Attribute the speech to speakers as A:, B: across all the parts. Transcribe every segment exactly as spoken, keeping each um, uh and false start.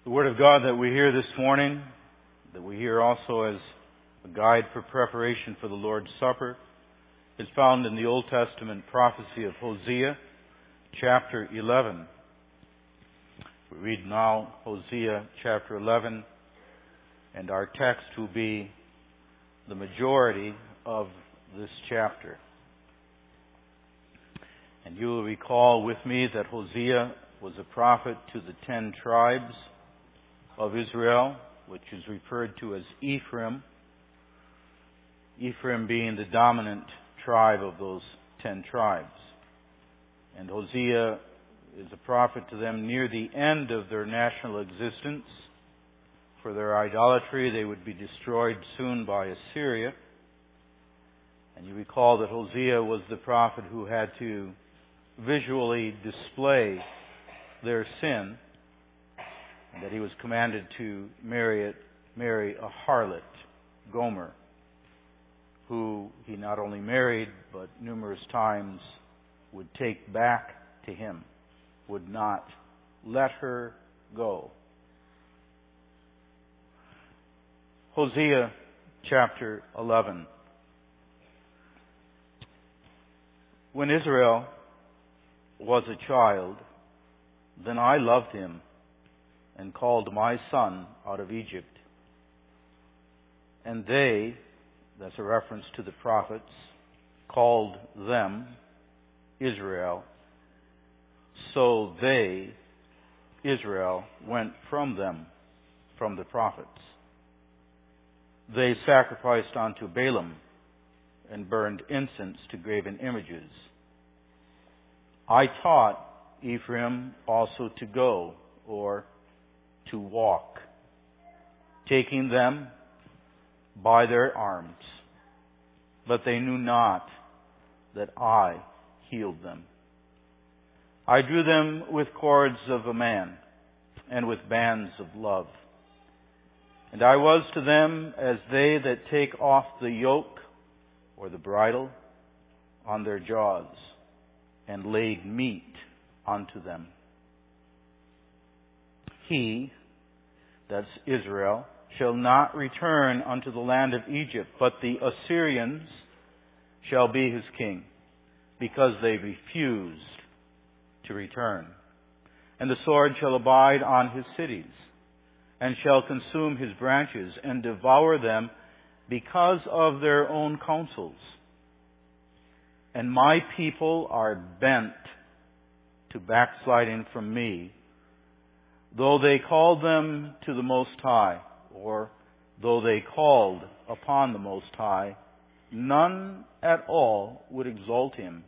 A: The Word of God that we hear this morning, that we hear also as a guide for preparation for the Lord's Supper, is found in the Old Testament prophecy of Hosea, chapter eleven. We read now Hosea chapter eleven, and our text will be the majority of this chapter. And you will recall with me that Hosea was a prophet to the ten tribes of Israel, which is referred to as Ephraim. Ephraim being the dominant tribe of those ten tribes. And Hosea is a prophet to them near the end of their national existence. For their idolatry, they would be destroyed soon by Assyria. And you recall that Hosea was the prophet who had to visually display their sin, and that he was commanded to marry, it, marry a harlot, Gomer, who he not only married, but numerous times would take back to him, would not let her go. Hosea chapter eleven. When Israel was a child, then I loved him and called my son out of Egypt. And they, that's a reference to the prophets, called them Israel. So they, Israel, went from them, from the prophets. They sacrificed unto Baalim and burned incense to graven images. I taught Ephraim also to go, or to walk, taking them by their arms. But they knew not that I healed them. I drew them with cords of a man, and with bands of love. And I was to them as they that take off the yoke, or the bridle, on their jaws, and laid meat unto them. He, that's Israel, shall not return unto the land of Egypt, but the Assyrians shall be his king, because they refused to return. And the sword shall abide on his cities, and shall consume his branches, and devour them because of their own counsels. And my people are bent to backsliding from me, though they called them to the Most High, or though they called upon the Most High, none at all would exalt him.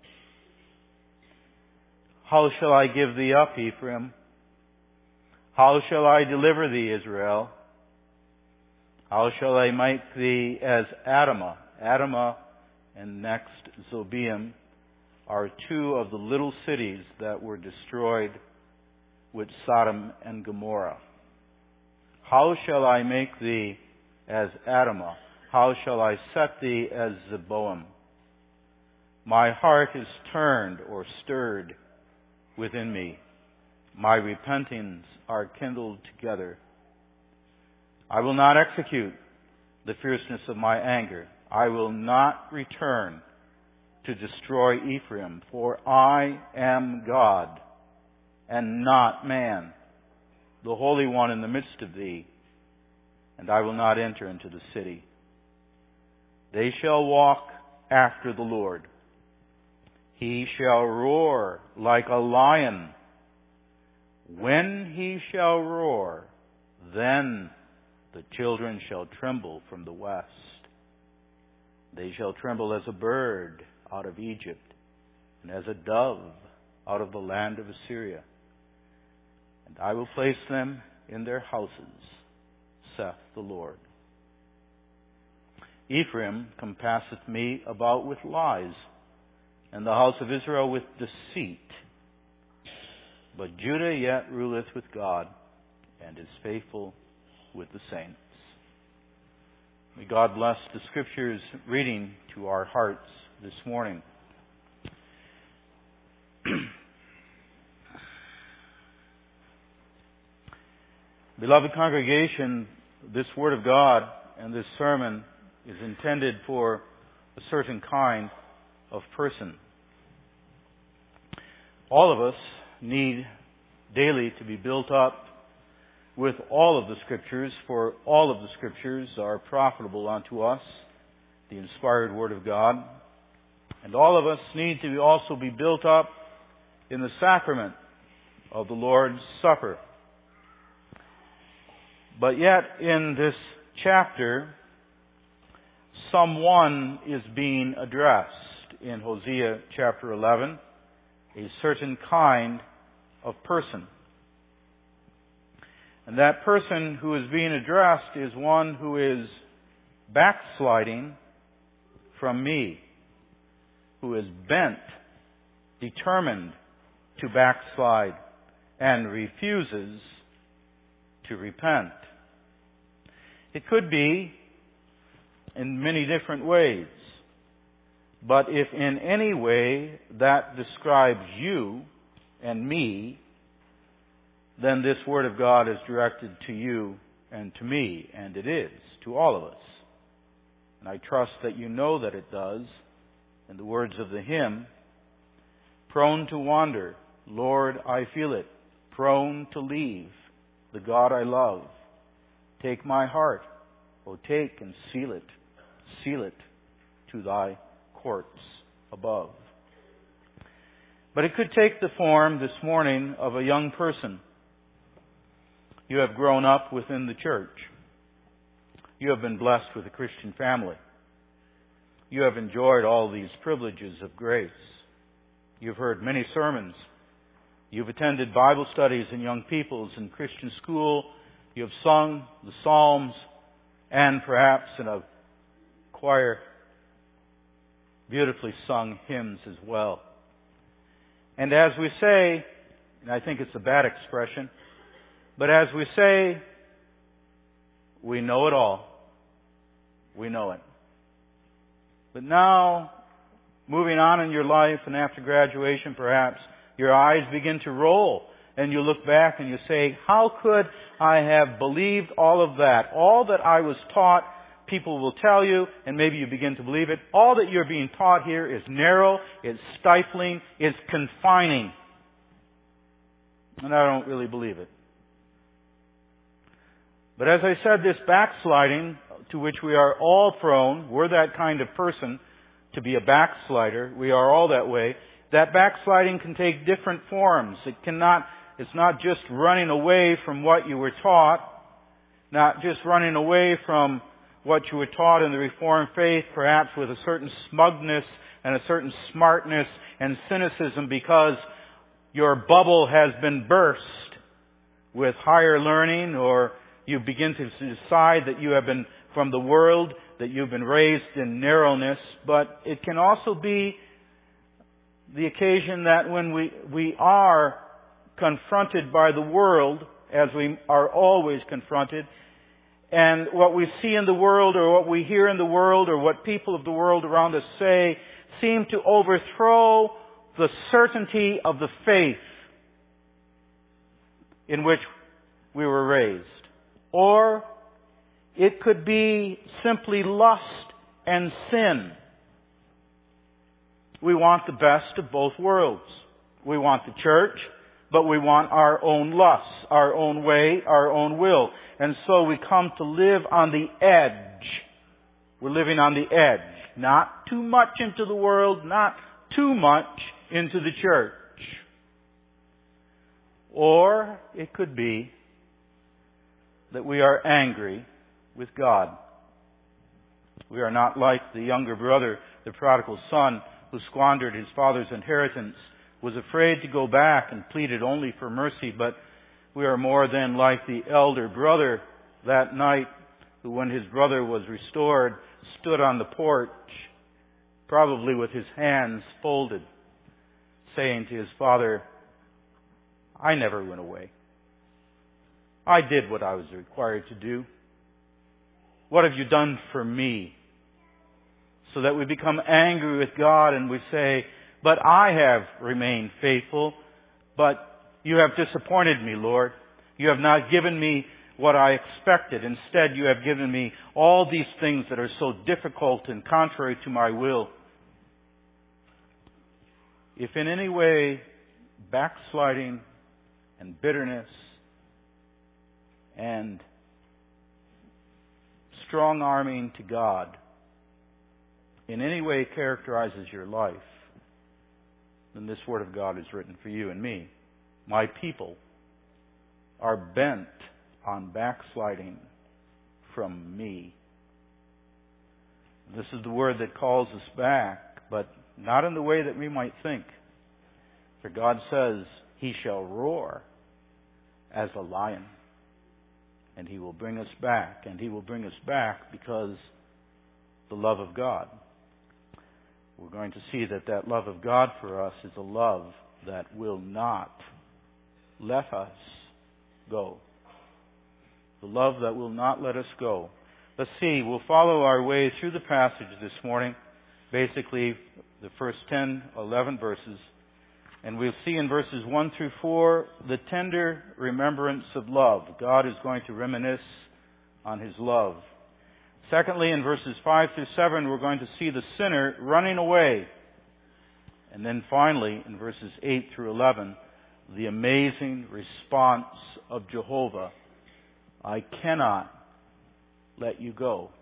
A: How shall I give thee up, Ephraim? How shall I deliver thee, Israel? How shall I make thee as Admah? Admah and next Zobeim are two of the little cities that were destroyed with Sodom and Gomorrah. How shall I make thee as Admah? How shall I set thee as Zeboim? My heart is turned or stirred within me. My repentings are kindled together. I will not execute the fierceness of my anger. I will not return to destroy Ephraim, for I am God, and not man, the Holy One in the midst of thee, and I will not enter into the city. They shall walk after the Lord. He shall roar like a lion. When he shall roar, then the children shall tremble from the west. They shall tremble as a bird out of Egypt, and as a dove out of the land of Assyria. And I will place them in their houses, saith the Lord. Ephraim compasseth me about with lies, and the house of Israel with deceit. But Judah yet ruleth with God, and is faithful with the saints. May God bless the Scriptures reading to our hearts this morning. Beloved congregation, this Word of God and this sermon is intended for a certain kind of person. All of us need daily to be built up with all of the Scriptures, for all of the Scriptures are profitable unto us, the inspired Word of God. And all of us need to also be built up in the sacrament of the Lord's Supper. But yet, in this chapter, someone is being addressed in Hosea chapter eleven, a certain kind of person. And that person who is being addressed is one who is backsliding from me, who is bent, determined to backslide, and refuses to repent. It could be in many different ways, but if in any way that describes you and me, then this Word of God is directed to you and to me, and it is, to all of us. And I trust that you know that it does. In the words of the hymn, prone to wander, Lord, I feel it, prone to leave the God I love. Take my heart, O take and seal it, seal it to thy courts above. But it could take the form this morning of a young person. You have grown up within the church. You have been blessed with a Christian family. You have enjoyed all these privileges of grace. You've heard many sermons. You've attended Bible studies in young people's and Christian school. You have sung the Psalms and perhaps in a choir beautifully sung hymns as well. And as we say, and I think it's a bad expression, but as we say, we know it all. We know it. But now, moving on in your life and after graduation perhaps, your eyes begin to roll and you look back and you say, how could I have believed all of that? All that I was taught, people will tell you, and maybe you begin to believe it. All that you're being taught here is narrow, it's stifling, it's confining. And I don't really believe it. But as I said, this backsliding to which we are all prone, we're that kind of person to be a backslider. We are all that way. That backsliding can take different forms. It cannot, it's not just running away from what you were taught, not just running away from what you were taught in the Reformed faith, perhaps with a certain smugness and a certain smartness and cynicism because your bubble has been burst with higher learning, or you begin to decide that you have been from the world, that you've been raised in narrowness. But it can also be the occasion that when we, we are confronted by the world, as we are always confronted, and what we see in the world or what we hear in the world or what people of the world around us say seem to overthrow the certainty of the faith in which we were raised. Or it could be simply lust and sin. We want the best of both worlds. We want the church, but we want our own lusts, our own way, our own will. And so we come to live on the edge. We're living on the edge. Not too much into the world, not too much into the church. Or it could be that we are angry with God. We are not like the younger brother, the prodigal son, who squandered his father's inheritance, was afraid to go back and pleaded only for mercy, but we are more than like the elder brother that night who, when his brother was restored, stood on the porch, probably with his hands folded, saying to his father, I never went away. I did what I was required to do. What have you done for me? So that we become angry with God and we say, but I have remained faithful, but you have disappointed me, Lord. You have not given me what I expected. Instead, you have given me all these things that are so difficult and contrary to my will. If in any way backsliding and bitterness and strong-arming to God in any way characterizes your life, then this Word of God is written for you and me. My people are bent on backsliding from me. This is the Word that calls us back, but not in the way that we might think. For God says, He shall roar as a lion. And He will bring us back. And He will bring us back because the love of God. We're going to see that that love of God for us is a love that will not let us go. The love that will not let us go. Let's see, we'll follow our way through the passage this morning. Basically, the first ten, eleven verses. And we'll see in verses one through four the tender remembrance of love. God is going to reminisce on His love. Secondly, in verses five through seven, we're going to see the sinner running away. And then finally, in verses eight through eleven, the amazing response of Jehovah. I cannot let you go.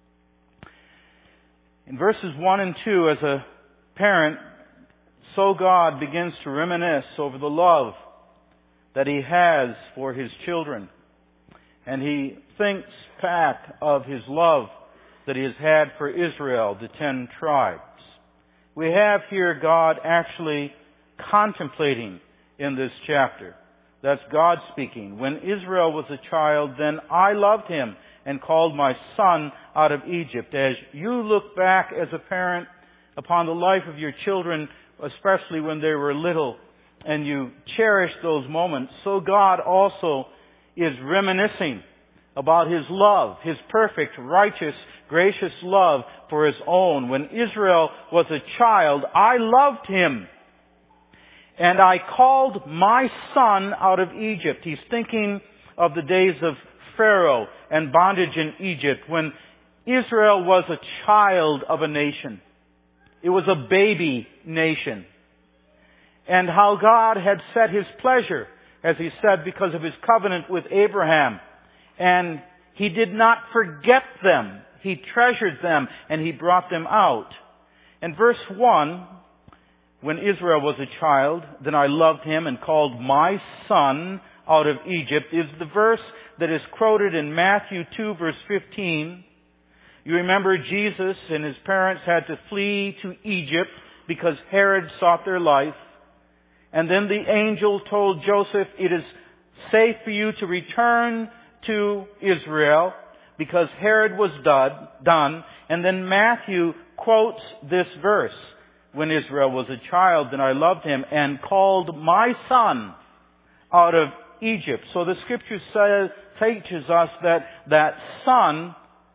A: In verses one and two, as a parent, so God begins to reminisce over the love that He has for His children. And He thinks back of His love that He has had for Israel, the ten tribes. We have here God actually contemplating in this chapter. That's God speaking. When Israel was a child, then I loved him and called my son out of Egypt. As you look back as a parent upon the life of your children, especially when they were little, and you cherish those moments, so God also is reminiscing about His love, His perfect, righteous, gracious love for His own. When Israel was a child, I loved him. And I called my son out of Egypt. He's thinking of the days of Pharaoh and bondage in Egypt when Israel was a child of a nation. It was a baby nation. And how God had set His pleasure, as He said, because of His covenant with Abraham. And He did not forget them. He treasured them and He brought them out. And verse one, when Israel was a child, then I loved him and called my son out of Egypt, is the verse that is quoted in Matthew two, verse fifteen. You remember Jesus and His parents had to flee to Egypt because Herod sought their life. And then the angel told Joseph, it is safe for you to return to Israel because Herod was done. And then Matthew quotes this verse. When Israel was a child, then I loved him and called my son out of Egypt. So the Scripture says, teaches us that that son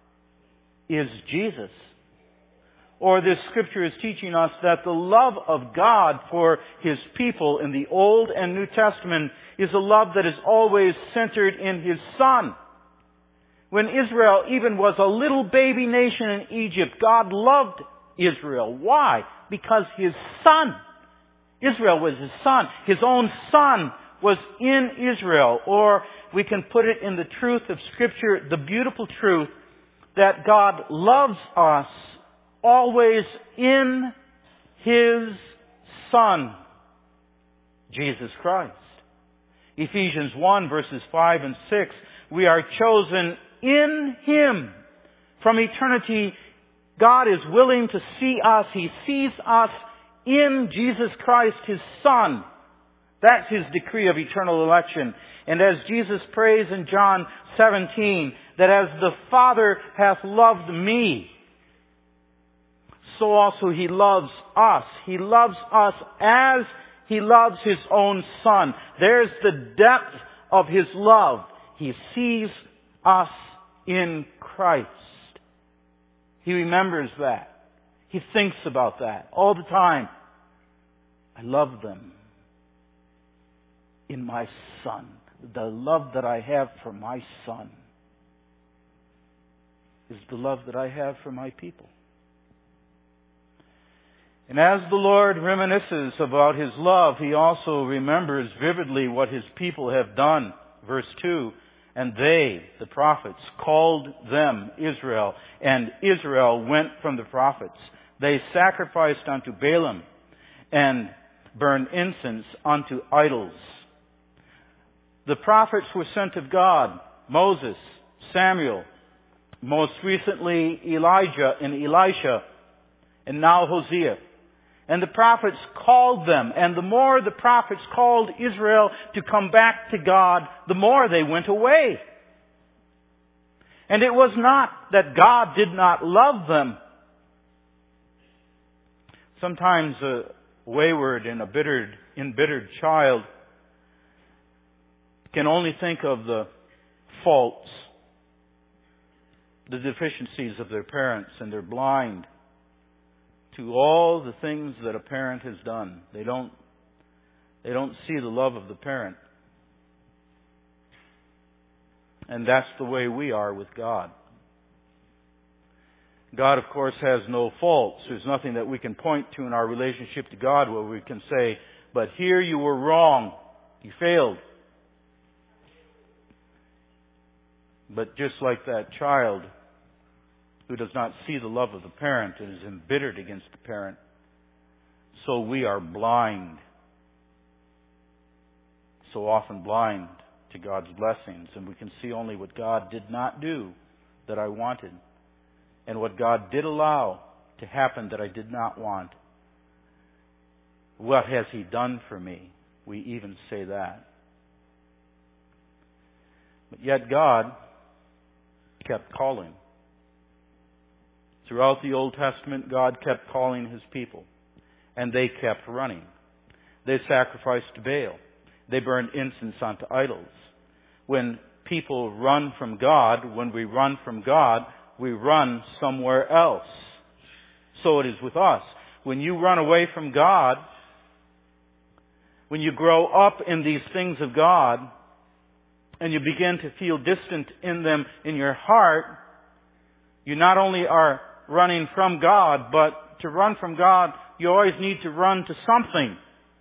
A: is Jesus. Or this Scripture is teaching us that the love of God for His people in the Old and New Testament is a love that is always centered in His Son. When Israel even was a little baby nation in Egypt, God loved Israel. Why? Because His Son, Israel was His Son. His own Son was in Israel. Or we can put it in the truth of Scripture, the beautiful truth that God loves us always in His Son, Jesus Christ. Ephesians one, verses five and six, we are chosen in Him. From eternity, God is willing to see us. He sees us in Jesus Christ, His Son. That's His decree of eternal election. And as Jesus prays in John seventeen, that as the Father hath loved me, so also He loves us. He loves us as He loves His own Son. There's the depth of His love. He sees us in Christ. He remembers that. He thinks about that all the time. I love them in my Son. the love that I have for my son is the love that I have for my people. And as the Lord reminisces about His love, He also remembers vividly what His people have done. Verse two, and they, the prophets, called them Israel, and Israel went from the prophets. They sacrificed unto Balaam and burned incense unto idols. The prophets were sent of God, Moses, Samuel, most recently Elijah and Elisha, and now Hosea. And the prophets called them, and the more the prophets called Israel to come back to God, the more they went away. And it was not that God did not love them. Sometimes a wayward and embittered, embittered child can only think of the faults, the deficiencies of their parents, and they're blind to all the things that a parent has done. They don't, they don't see the love of the parent. And that's the way we are with God. God, of course, has no faults. There's nothing that we can point to in our relationship to God where we can say, but here you were wrong. You failed. But just like that child who does not see the love of the parent and is embittered against the parent, so we are blind. So often blind to God's blessings, and we can see only what God did not do that I wanted, and what God did allow to happen that I did not want. What has He done for me? We even say that. But yet God kept calling. Throughout the Old Testament, God kept calling His people, and they kept running. They sacrificed to Baal. They burned incense unto idols. When people run from God, when we run from God, we run somewhere else. So it is with us. When you run away from God, when you grow up in these things of God, and you begin to feel distant in them in your heart, you not only are running from God, but to run from God, you always need to run to something.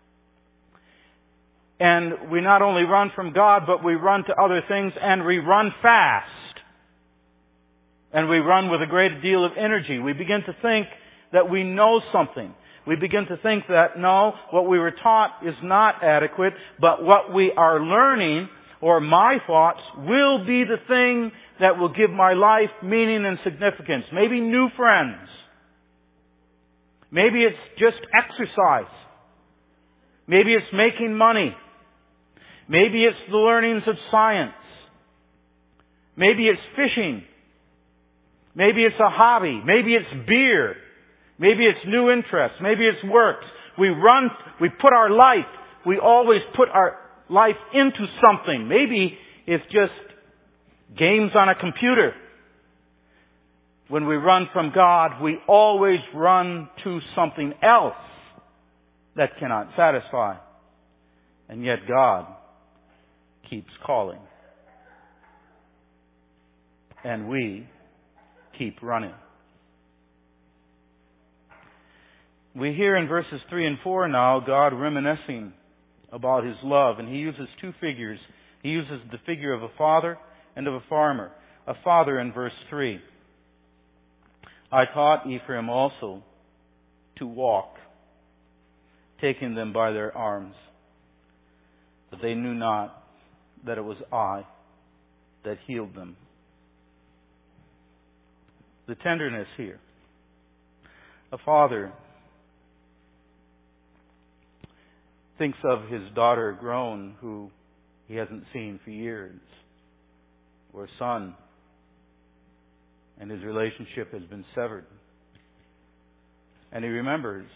A: And we not only run from God, but we run to other things, and we run fast. And we run with a great deal of energy. We begin to think that we know something. We begin to think that, no, what we were taught is not adequate, but what we are learning, or my thoughts, will be the thing that will give my life meaning and significance. Maybe new friends. Maybe it's just exercise. Maybe it's making money. Maybe it's the learnings of science. Maybe it's fishing. Maybe it's a hobby. Maybe it's beer. Maybe it's new interests. Maybe it's works. We run, we put our life, we always put our life into something. Maybe it's just games on a computer. When we run from God, we always run to something else that cannot satisfy. And yet God keeps calling. And we keep running. We hear in verses three and four now God reminiscing about His love, and He uses two figures. He uses the figure of a father and of a farmer. A father in verse three. I taught Ephraim also to walk, taking them by their arms, but they knew not that it was I that healed them. The tenderness here. A father thinks of his daughter grown, who he hasn't seen for years, or a son, and his relationship has been severed. And he remembers.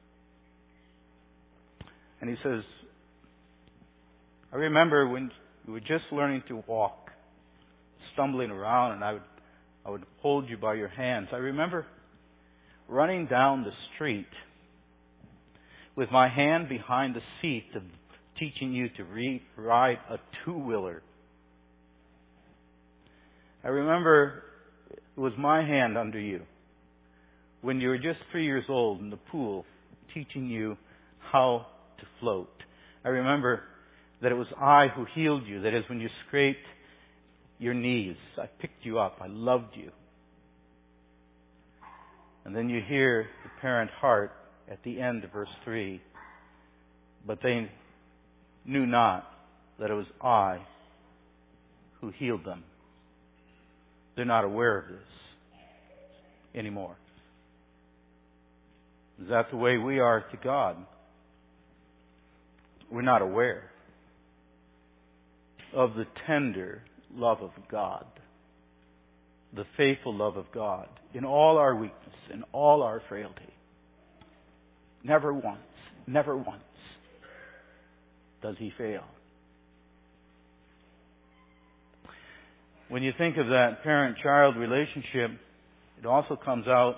A: And he says, I remember when you were just learning to walk, stumbling around, and I would, I would hold you by your hands. I remember running down the street with my hand behind the seat to teaching you to re- ride a two-wheeler. I remember it was my hand under you when you were just three years old in the pool, teaching you how to float. I remember that it was I who healed you. That is, when you scraped your knees, I picked you up. I loved you. And then you hear the parent heart at the end of verse three. But they knew not that it was I who healed them. They're not aware of this anymore. Is that the way we are to God? We're not aware of the tender love of God, the faithful love of God in all our weakness, in all our frailty. Never once, never once does He fail. When you think of that parent-child relationship, it also comes out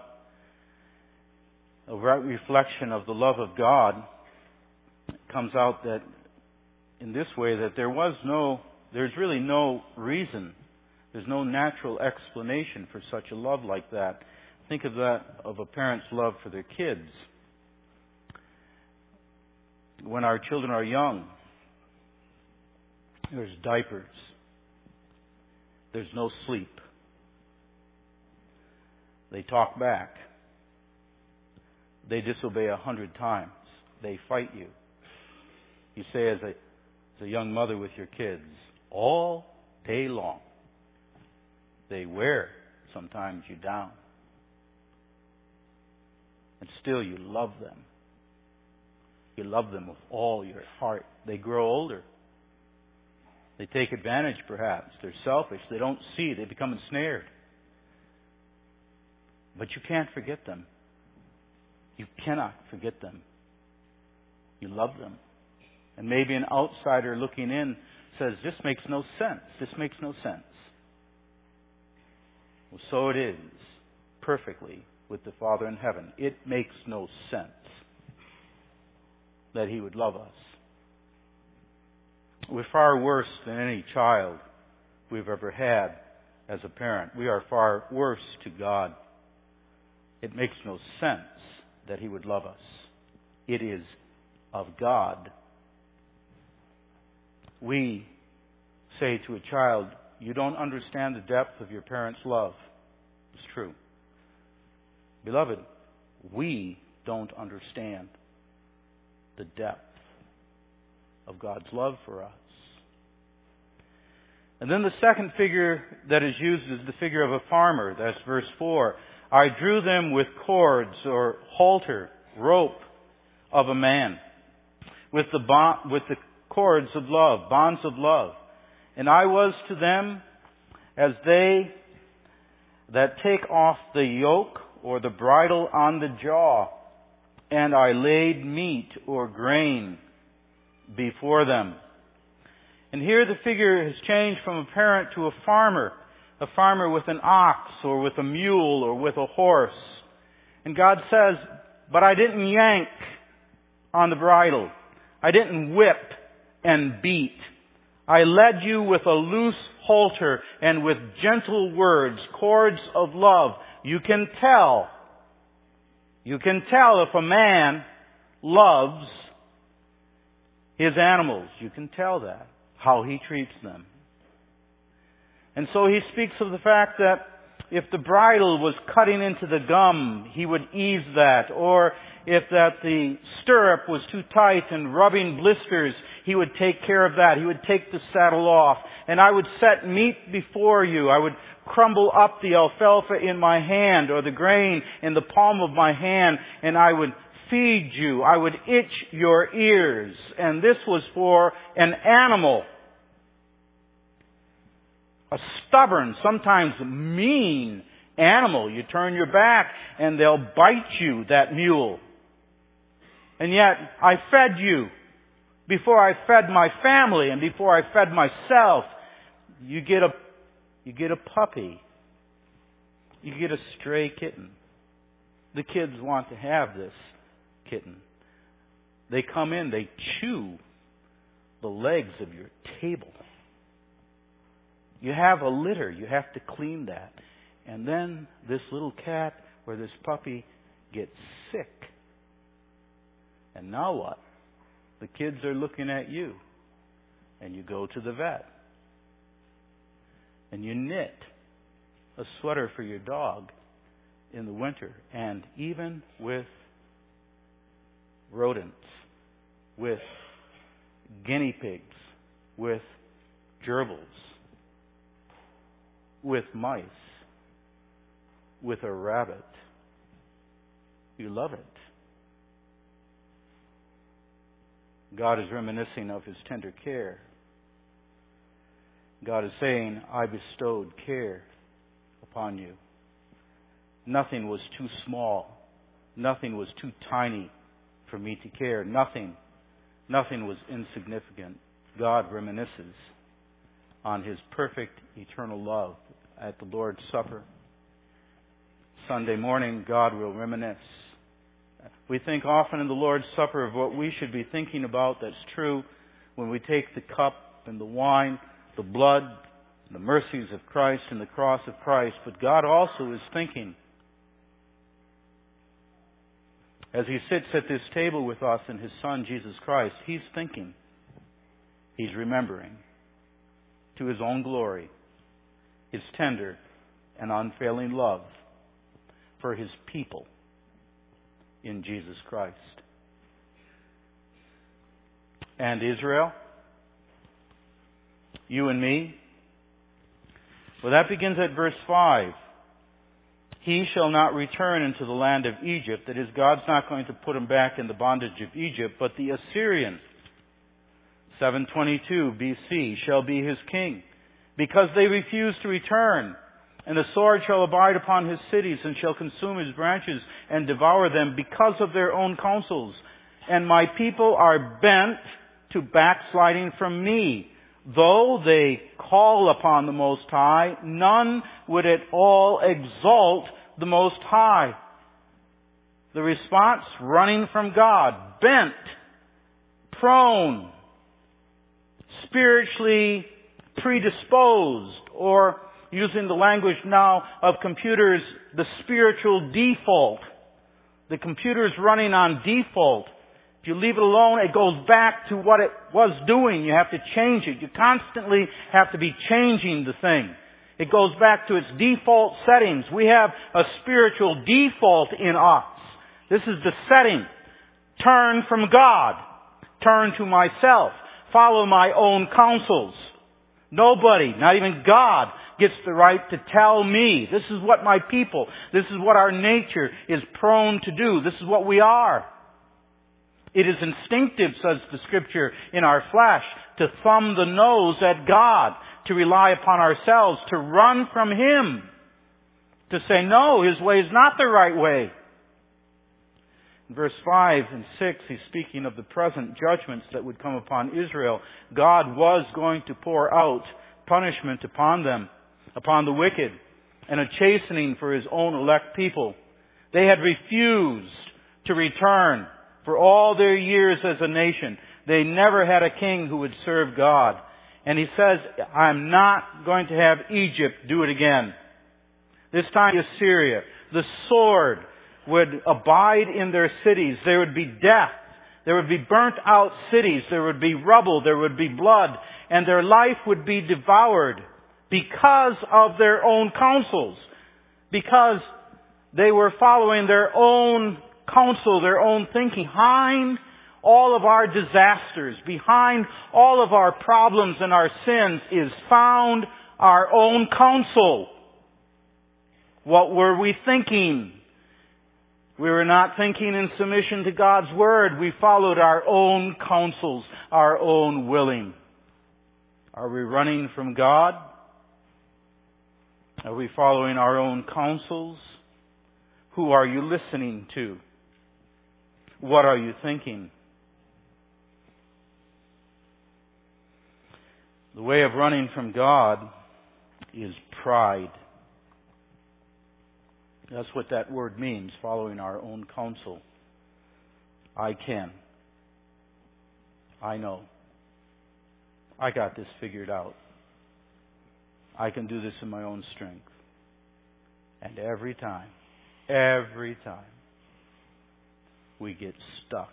A: a right reflection of the love of God. It comes out that in this way that there was no, there's really no reason, there's no natural explanation for such a love like that. Think of that, of a parent's love for their kids. When our children are young, there's diapers. There's no sleep. They talk back. They disobey a hundred times. They fight you. You say as a, as a young mother with your kids, all day long, they wear sometimes you down. And still you love them. You love them with all your heart. They grow older. They take advantage, perhaps. They're selfish. They don't see. They become ensnared. But you can't forget them. You cannot forget them. You love them. And maybe an outsider looking in says, this makes no sense. This makes no sense. Well, so it is perfectly with the Father in heaven. It makes no sense that He would love us. We're far worse than any child we've ever had as a parent. We are far worse to God. It makes no sense that He would love us. It is of God. We say to a child, you don't understand the depth of your parents' love. It's true. Beloved, we don't understand the depth of God's love for us. And then the second figure that is used is the figure of a farmer. That's verse four. I drew them with cords or halter, rope of a man, with the bond, with the cords of love, bonds of love. And I was to them as they that take off the yoke or the bridle on the jaw, and I laid meat or grain before them. And here the figure has changed from a parent to a farmer, a farmer with an ox or with a mule or with a horse. And God says, but I didn't yank on the bridle. I didn't whip and beat. I led you with a loose halter and with gentle words, cords of love. You can tell. You can tell if a man loves his animals. You can tell that, how he treats them. And so he speaks of the fact that if the bridle was cutting into the gum, he would ease that. Or if that the stirrup was too tight and rubbing blisters, he would take care of that. He would take the saddle off. And I would set meat before you. I would crumble up the alfalfa in my hand or the grain in the palm of my hand, and I would feed you. I would itch your ears. And this was for an animal. A stubborn, sometimes mean animal. You turn your back and they'll bite you, that mule. And yet, I fed you before I fed my family and before I fed myself. You get a, you get a puppy. You get a stray kitten. The kids want to have this kitten. They come in, they chew the legs of your table. You have a litter. You have to clean that. And then this little cat or this puppy gets sick. And now what? The kids are looking at you. And you go to the vet. And you knit a sweater for your dog in the winter. And even with rodents, with guinea pigs, with gerbils, with mice, with a rabbit, you love it. God is reminiscing of His tender care. God is saying, I bestowed care upon you. Nothing was too small. Nothing was too tiny for me to care. Nothing, nothing was insignificant. God reminisces on His perfect eternal love at the Lord's Supper. Sunday morning, God will reminisce. We think often in the Lord's Supper of what we should be thinking about. That's true when we take the cup and the wine, the blood, the mercies of Christ and the cross of Christ. But God also is thinking, as He sits at this table with us in His Son, Jesus Christ, He's thinking, He's remembering, to His own glory, His tender and unfailing love for His people in Jesus Christ. And Israel, you and me, well, that begins at verse five. He shall not return into the land of Egypt. That is, God's not going to put him back in the bondage of Egypt, but the Assyrian, seven twenty-two B C, shall be his king, because they refuse to return. And the sword shall abide upon his cities, and shall consume his branches, and devour them, because of their own counsels. And my people are bent to backsliding from me. Though they call upon the Most High, none would at all exalt the Most High. The response, running from God, bent, prone, spiritually predisposed, or using the language now of computers, the spiritual default. The computer's running on default. If you leave it alone, it goes back to what it was doing. You have to change it. You constantly have to be changing the thing. It goes back to its default settings. We have a spiritual default in us. This is the setting. Turn from God. Turn to myself. Follow my own counsels. Nobody, not even God, gets the right to tell me. This is what my people, this is what our nature is prone to do. This is what we are. It is instinctive, says the Scripture, in our flesh, to thumb the nose at God, to rely upon ourselves, to run from Him, to say, no, His way is not the right way. In verse five and six, he's speaking of the present judgments that would come upon Israel. God was going to pour out punishment upon them, upon the wicked, and a chastening for His own elect people. They had refused to return for all their years as a nation. They never had a king who would serve God. And He says, I'm not going to have Egypt do it again. This time Assyria. The sword would abide in their cities. There would be death. There would be burnt out cities. There would be rubble. There would be blood. And their life would be devoured because of their own counsels. Because they were following their own counsel, their own thinking. Behind all of our disasters, behind all of our problems and our sins is found our own counsel. What were we thinking? We were not thinking in submission to God's Word. We followed our own counsels, our own willing. Are we running from God? Are we following our own counsels? Who are you listening to? What are you thinking? The way of running from God is pride. That's what that word means, following our own counsel. I can. I know. I got this figured out. I can do this in my own strength. And every time, every time, we get stuck.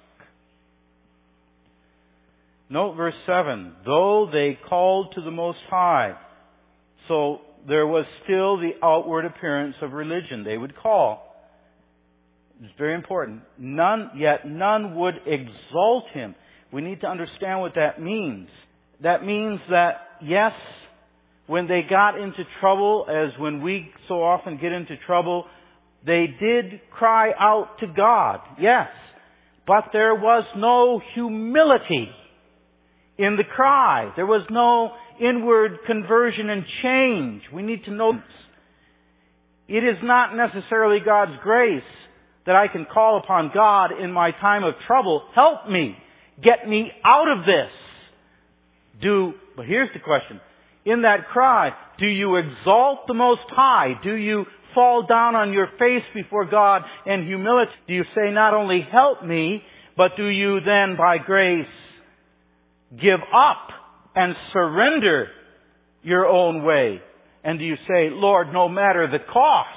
A: Note verse seven. Though they called to the Most High. So there was still the outward appearance of religion. They would call. It's very important. None, yet none would exalt Him. We need to understand what that means. That means that, yes, when they got into trouble, as when we so often get into trouble, they did cry out to God. Yes. But there was no humility in the cry. There was no inward conversion and change. We need to know this. It is not necessarily God's grace that I can call upon God in my time of trouble. Help me. Get me out of this. Do, but here's the question. In that cry, do you exalt the Most High? Do you fall down on your face before God in humility? Do you say, not only help me, but do you then by grace give up and surrender your own way? And do you say, Lord, no matter the cost,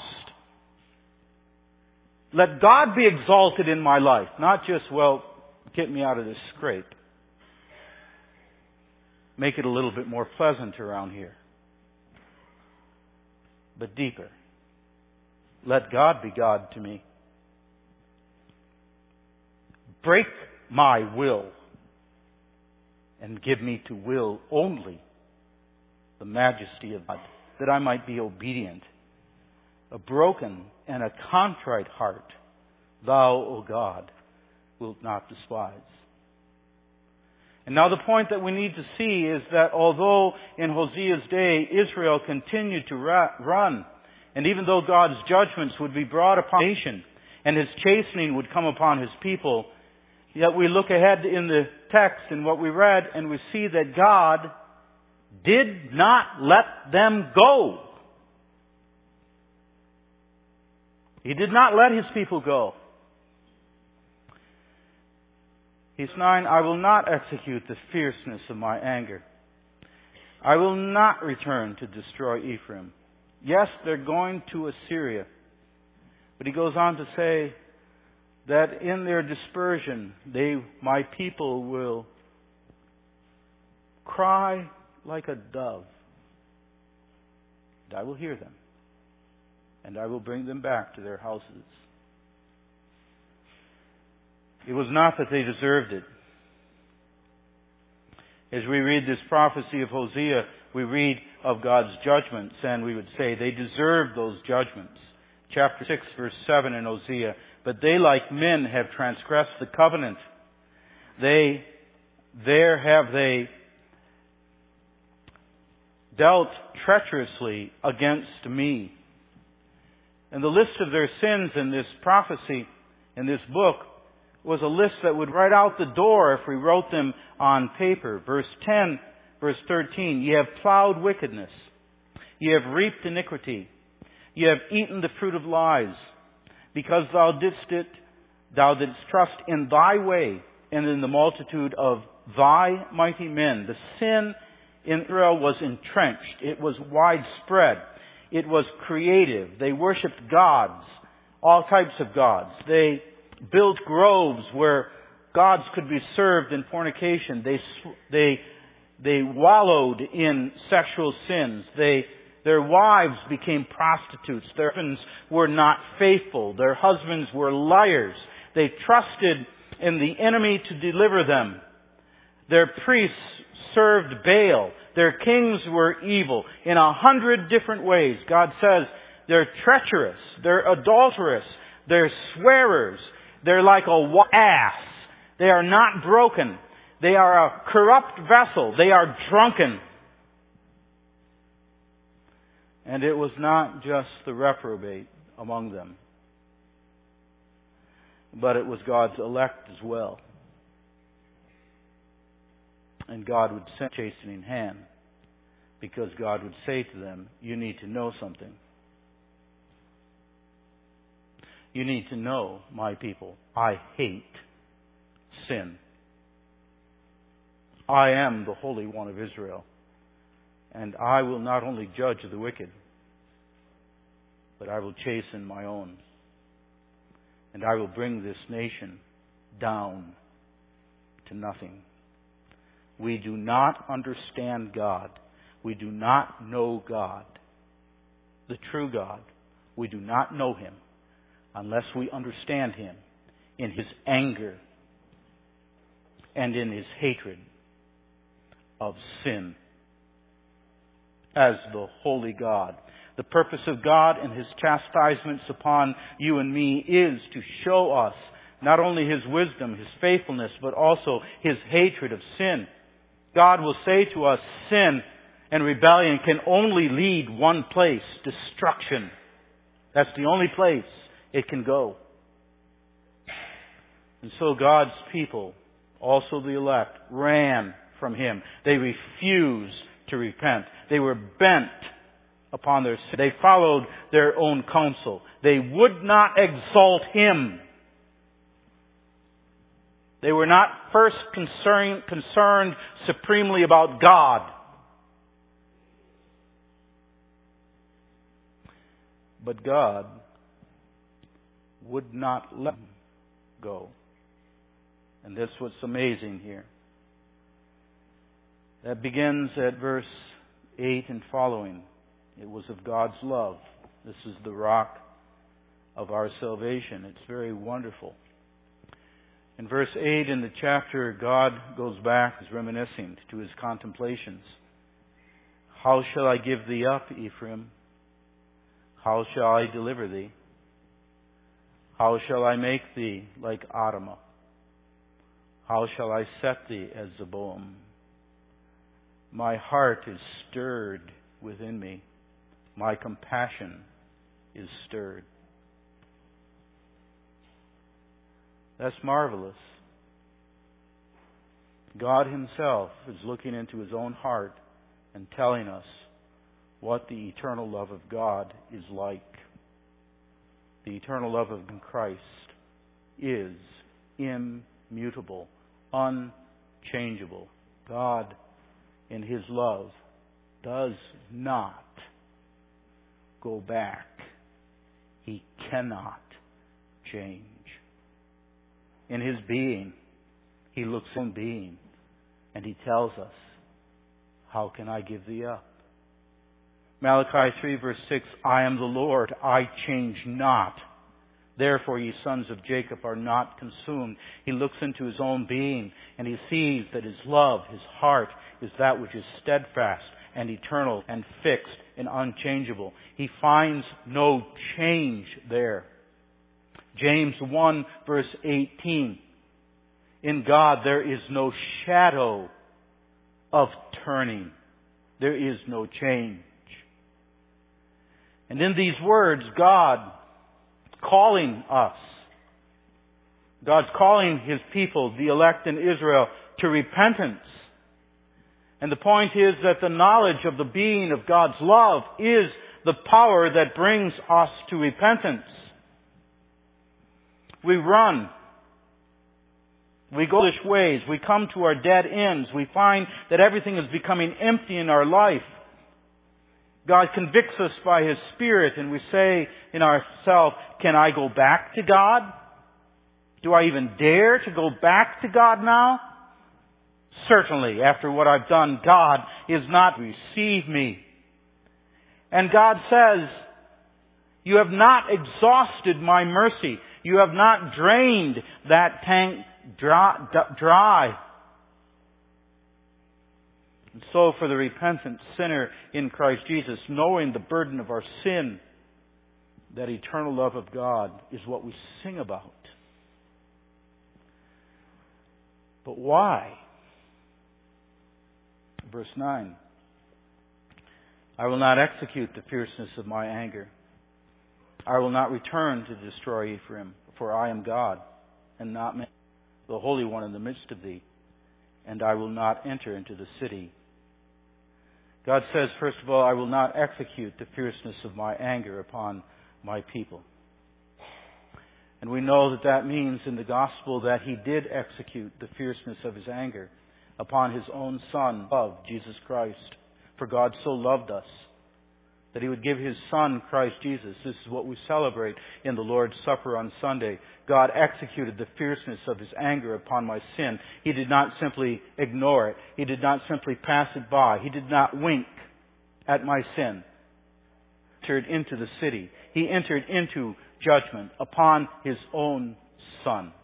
A: let God be exalted in my life. Not just, well, get me out of this scrape. Make it a little bit more pleasant around here. But deeper. Let God be God to me. Break my will and give me to will only the majesty of God, that I might be obedient. A broken and a contrite heart, Thou, O God, wilt not despise. And now the point that we need to see is that although in Hosea's day Israel continued to run, and even though God's judgments would be brought upon the nation, and His chastening would come upon His people, yet we look ahead in the text and what we read, and we see that God did not let them go. He did not let His people go. He's nine, I will not execute the fierceness of my anger. I will not return to destroy Ephraim. Yes, they're going to Assyria. But he goes on to say that in their dispersion, they, my people will cry like a dove. And I will hear them. And I will bring them back to their houses. It was not that they deserved it. As we read this prophecy of Hosea, we read of God's judgments, and we would say they deserved those judgments. Chapter six, verse seven in Hosea. But they, like men, have transgressed the covenant. They, there have they dealt treacherously against me. And the list of their sins in this prophecy, in this book, was a list that would right out the door if we wrote them on paper. Verse ten, verse thirteen, ye have plowed wickedness. Ye have reaped iniquity. Ye have eaten the fruit of lies. Because thou didst it, thou didst trust in thy way and in the multitude of thy mighty men. The sin in Israel was entrenched. It was widespread. It was creative. They worshipped gods, all types of gods. They built groves where gods could be served in fornication. They they they wallowed in sexual sins. They their wives became prostitutes. Their husbands were not faithful. Their husbands were liars. They trusted in the enemy to deliver them. Their priests served Baal. Their kings were evil in a hundred different ways. God says they're treacherous. They're adulterous. They're swearers. They're like a ass. They are not broken. They are a corrupt vessel. They are drunken. And it was not just the reprobate among them, but it was God's elect as well. And God would send a chastening hand because God would say to them, you need to know something. You need to know, my people, I hate sin. I am the Holy One of Israel, and I will not only judge the wicked, but I will chasten my own, and I will bring this nation down to nothing. We do not understand God. We do not know God, the true God. We do not know Him unless we understand Him in His anger and in His hatred of sin as the holy God. The purpose of God and His chastisements upon you and me is to show us not only His wisdom, His faithfulness, but also His hatred of sin. God will say to us, sin and rebellion can only lead one place, destruction. That's the only place it can go. And so God's people, also the elect, ran from Him. They refused to repent. They were bent upon their sin. They followed their own counsel. They would not exalt Him. They were not first concerned, concerned supremely about God, but God would not let them go. And that's what's amazing here. That begins at verse eight and following. It was of God's love. This is the rock of our salvation. It's very wonderful. In verse eight in the chapter, God goes back, is reminiscing to His contemplations. How shall I give thee up, Ephraim? How shall I deliver thee? How shall I make thee like Adamah? How shall I set thee as Zeboim? My heart is stirred within me. My compassion is stirred. That's marvelous. God Himself is looking into His own heart and telling us what the eternal love of God is like. The eternal love of Christ is immutable, unchangeable. God, in His love, does not go back. He cannot change. In His being, He looks in being, and He tells us, how can I give thee up? Malachi three verse six, I am the Lord, I change not. Therefore ye sons of Jacob are not consumed. He looks into His own being, and He sees that His love, His heart, is that which is steadfast and eternal and fixed and unchangeable. He finds no change there. James one verse eighteen. In God there is no shadow of turning. There is no change. And in these words, God calling us, God's calling His people, the elect in Israel, to repentance. And the point is that the knowledge of the being of God's love is the power that brings us to repentance. We run. We go foolish ways. We come to our dead ends. We find that everything is becoming empty in our life. God convicts us by His Spirit, and we say in ourselves, can I go back to God? Do I even dare to go back to God now? Certainly, after what I've done, God is not receive me. And God says, you have not exhausted my mercy. You have not drained that tank dry. And so for the repentant sinner in Christ Jesus, knowing the burden of our sin, that eternal love of God is what we sing about. But why? Verse nine. I will not execute the fierceness of my anger. I will not return to destroy Ephraim, for I am God, and not man, the Holy One in the midst of thee, and I will not enter into the city. God says, first of all, I will not execute the fierceness of my anger upon my people. And we know that that means in the gospel that He did execute the fierceness of His anger upon His own Son, of Jesus Christ. For God so loved us that He would give His Son, Christ Jesus. This is what we celebrate in the Lord's Supper on Sunday. God executed the fierceness of His anger upon my sin. He did not simply ignore it. He did not simply pass it by. He did not wink at my sin. He entered into the city. He entered into judgment upon His own Son.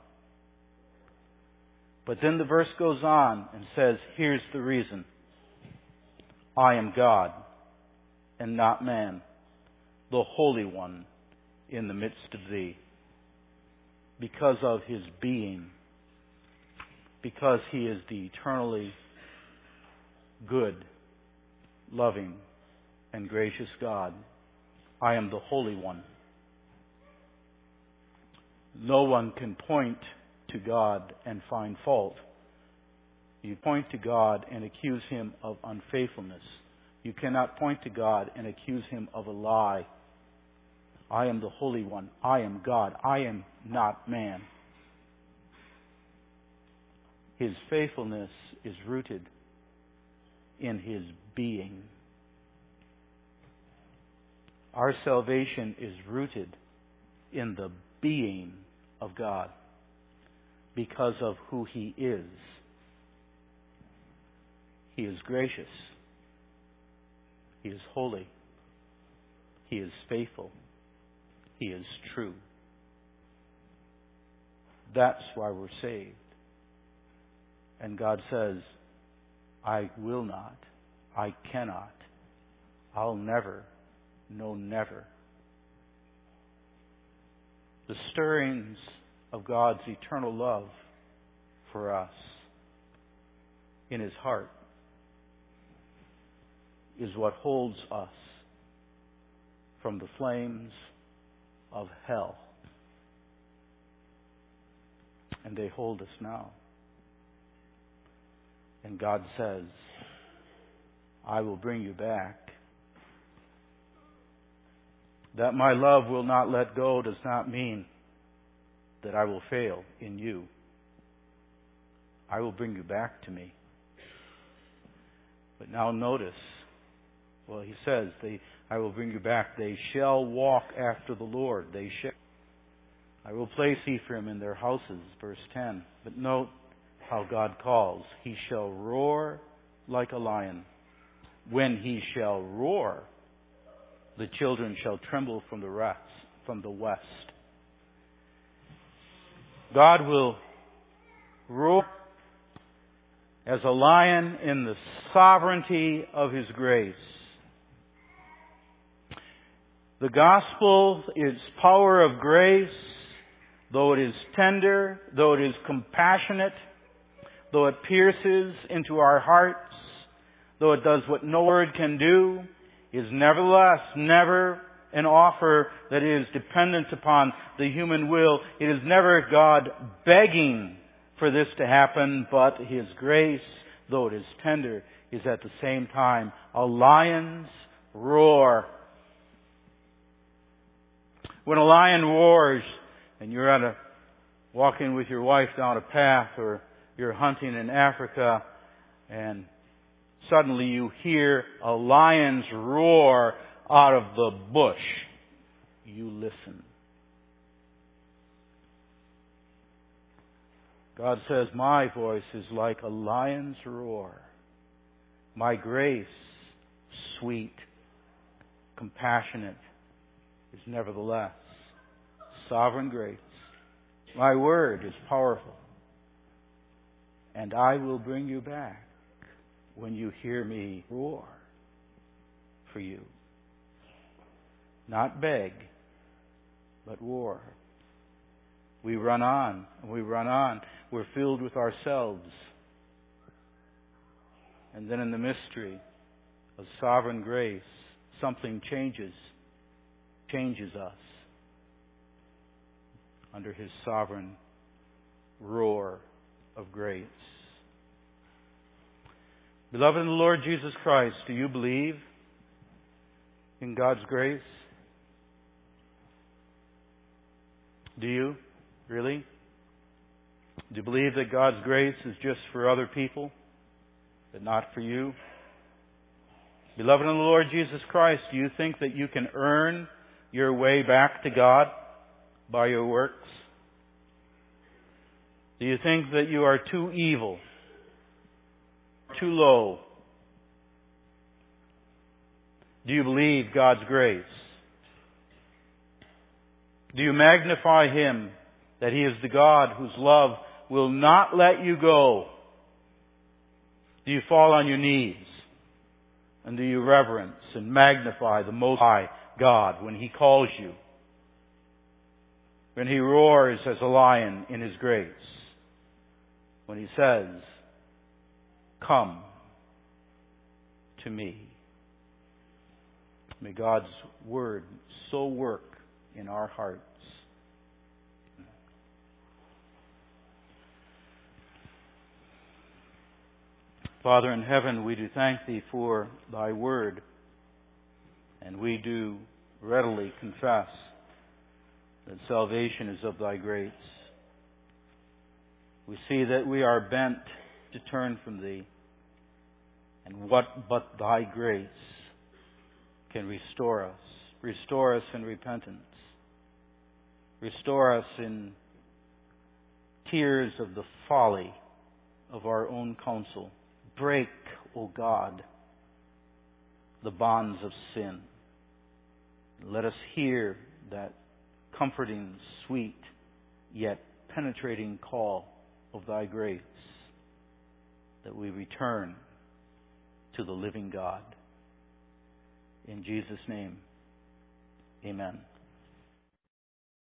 A: But then the verse goes on and says, here's the reason. I am God and not man, the Holy One in the midst of thee. Because of His being, because He is the eternally good, loving, and gracious God, I am the Holy One. No one can point to God and find fault. You point to God and accuse Him of unfaithfulness. You cannot point to God and accuse Him of a lie. I am the Holy One. I am God. I am not man. His faithfulness is rooted in His being. Our salvation is rooted in the being of God because of who He is. He is gracious. He is holy. He is faithful. He is true. That's why we're saved. And God says, I will not, I cannot, I'll never, no never. The stirrings of God's eternal love for us in His heart is what holds us from the flames of hell. And they hold us now. And God says, I will bring you back. That my love will not let go does not mean that I will fail in you. I will bring you back to me. But now notice, well, He says, they, I will bring you back. They shall walk after the Lord. They shall. I will place Ephraim in their houses, verse ten. But note how God calls. He shall roar like a lion. When He shall roar, the children shall tremble from the rest, from the west. God will roar as a lion in the sovereignty of His grace. The gospel is power of grace, though it is tender, though it is compassionate, though it pierces into our hearts, though it does what no word can do, is nevertheless never an offer that is dependent upon the human will. It is never God begging for this to happen, but His grace, though it is tender, is at the same time a lion's roar. When a lion roars and you're at a walking with your wife down a path, or you're hunting in Africa and suddenly you hear a lion's roar out of the bush, you listen. God says, my voice is like a lion's roar. My grace, sweet, compassionate, is nevertheless sovereign grace. My word is powerful. And I will bring you back when you hear me roar for you. Not beg, but roar. We run on, and we run on. We're filled with ourselves. And then in the mystery of sovereign grace, something changes, changes us under His sovereign roar of grace. Beloved in the Lord Jesus Christ, do you believe in God's grace? Do you? Really? Do you believe that God's grace is just for other people? but not for you. Beloved in the Lord Jesus Christ, do you think that you can earn your way back to God by your works? Do you think that you are too evil, too low? Do you believe God's grace? Do you magnify Him that He is the God whose love will not let you go? Do you fall on your knees? And do you reverence and magnify the Most High God when He calls you? When He roars as a lion in His grace? When He says, "Come to me." May God's Word so work in our hearts. Father in heaven, we do thank Thee for Thy Word, and we do readily confess that salvation is of Thy grace. We see that we are bent to turn from Thee, and what but Thy grace can restore us. Restore us in repentance. Restore us in tears of the folly of our own counsel. Break, O God, the bonds of sin. Let us hear that comforting, sweet, yet penetrating call of Thy grace, that we return to the living God. In Jesus' name, amen.